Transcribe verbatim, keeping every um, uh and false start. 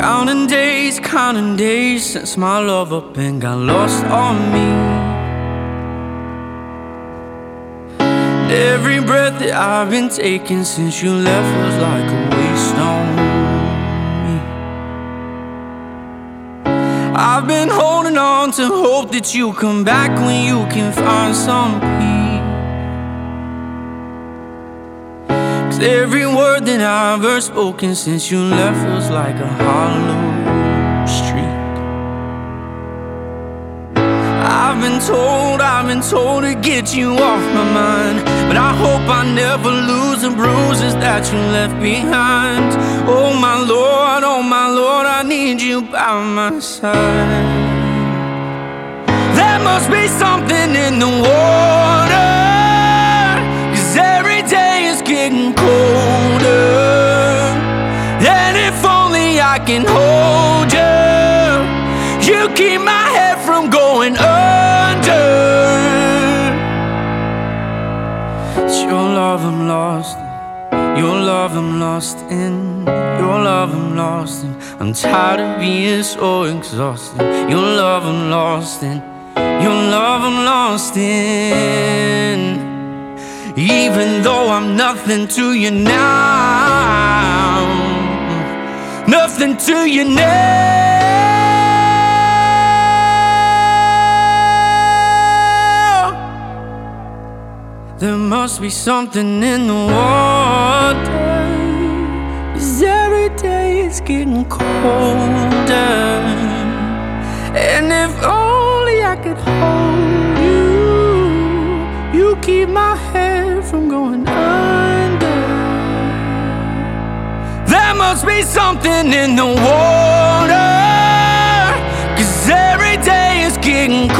Counting days, counting days since my love up and got lost on me. Every breath that I've been taking since you left feels like a waste on me. I've been holding on to hope that you come back when you can find some peace. 'Cause every word that I've ever spoken since you left feels like a hollow street. I've been told, I've been told to get you off my mind, but I hope I never lose the bruises that you left behind. Oh my Lord, oh my Lord, I need you by my side. There must be something in the water, 'cause every day is getting colder. And if only I can hold you, you keep my head from going under. It's your love I'm lost in, your love I'm lost in, your love I'm lost in. I'm tired of being so exhausted. Your love I'm lost in, your love I'm lost in. Even though I'm nothing to you now, nothing to you now. There must be something in the water, 'cause every day it's getting colder. And if only I could hold you, you keep my head from going under. There must be something in the water, 'cause every day it's getting colder.